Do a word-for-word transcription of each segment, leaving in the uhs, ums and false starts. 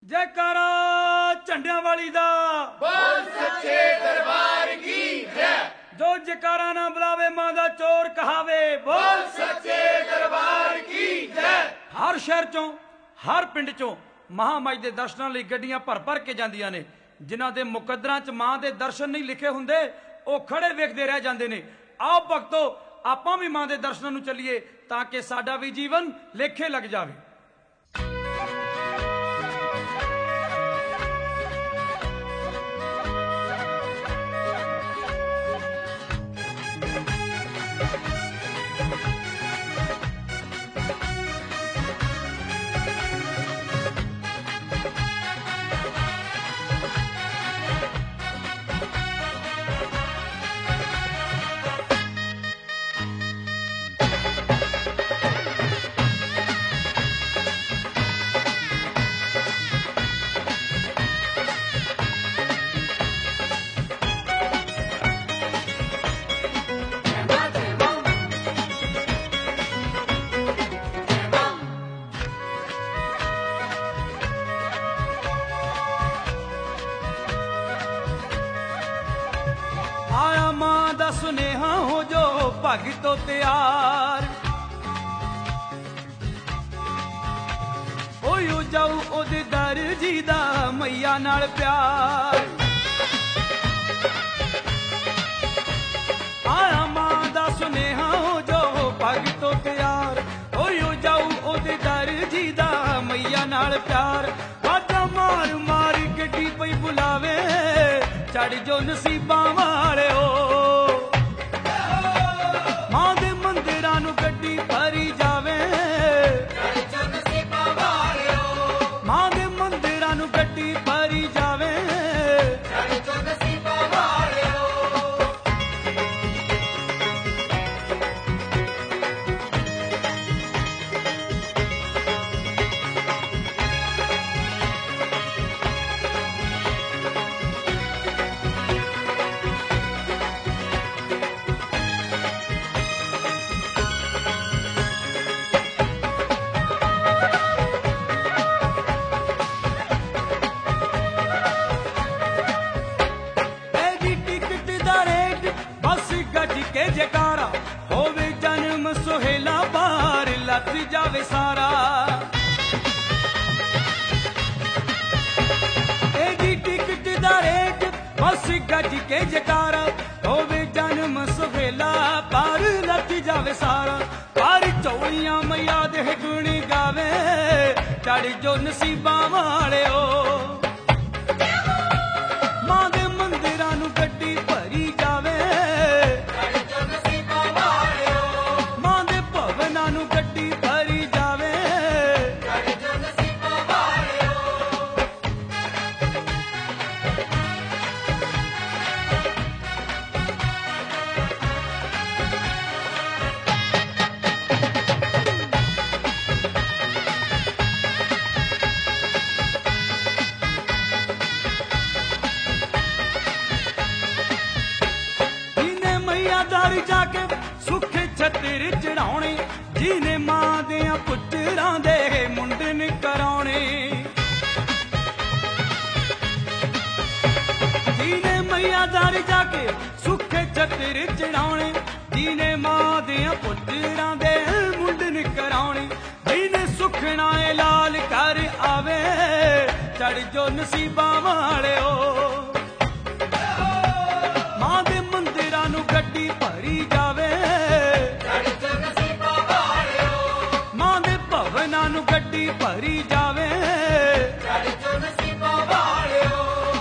जयकारा झंडियां वाली दा बोल सच्चे दरबार की जय। जो जयकारा ना बुलावे मां दा चोर कहावे। बोल सच्चे दरबार की जय। हर शहर चों हर पिंड चों महामाई दे दर्शनां लई गड्डियां भर भर के जांदियां ने। जिन्हां दे मुकद्दरां च मां दे दर्शन नहीं लिखे हुंदे ਉਹ खड़े वेखदे रह जांदे ने। आओ भगतो आपां भी मां दे दर्शनां नूं चलीए तां कि साडा भी जीवन लेखे लग जावे। आया मां दा सुनेहा हो जो भगतो तैयार। हो जाऊ ओदे दर जी दा मैया नाल प्यार। आया मां दा सुनेहा हो जो भगतो तैयार। हो जाऊ ओदे दर जी दा मैया नाल प्यार। बाजा मार मार गड्डी पई बुलावे चढ़ जो नसीबां वाले हो। मां दे मंदिरां नूं गड्डी भरी जावे चढ़ जो नसीबां वाले हो। मां दे मंदिरां नूं गड्डी भरी जावे चढ़ जो नसीबां वाले हो। के जयकारा होवे जन्म सुहेला बार लत जावे सारा। एडी टिकट दा रेट बस गज के जयकारा होवे जन्म सुहेला बार लत जावे सारा। पर चौड़ियां मैया दे गुण गावे चढ़ जो नसीबां वाले हो। मां दे मंदिरां नूं गड्डी भरी जावे गड्डी भरी जावे चढ़ जो नसीबां वाले हो। जिन्हें मैया दर जाके सुख छतिर चढ़ाउणे। जिने मां दियां पुत्तरां दे मुंडन कराउणे। जिने मैया दर जाके सुख छतिर चढ़ाउणे। जिने मां दियां पुत्तरां दे मुंडन कराउणे। जिने सुखना लाल कर आवे चढ़ जो नसीबां वाले हो। मां दे मंदिरां नूं गड्डी भरी जावे चढ़ जो नसीबां वाले हो। मां दे भवनां नूं गड्डी भरी जावे चढ़ जो नसीबां वाले हो।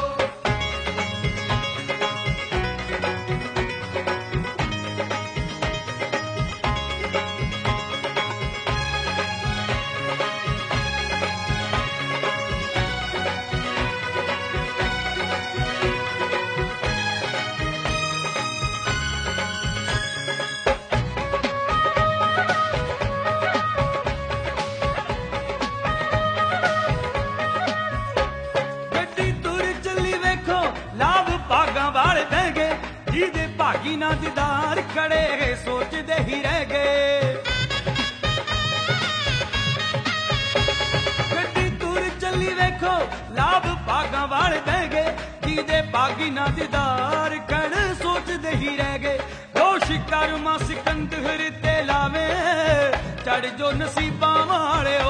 जिहदे भागी ना दीदार खड़े सोचदे ही रह गए। गड्डी तुर चली वेखो ਲਾਭ ਭਾਗਾਂ ਵਾਲੇ ਬਹਿ ਗਏ ਜਿਹਦੇ ਭਾਗੀ ਨਾ ਦੀਦਾਰ ਕਣ ਸੋਚਦੇ ਹੀ ਰਹਿ ਗਏ ਦੋਸ਼ ਕਰਮਾ ਸਿਕੰਦਰ ਤੇ ਲਾਵੇ ਚੜ ਜੋ ਨਸੀਬਾਂ ਵਾਲਿਓ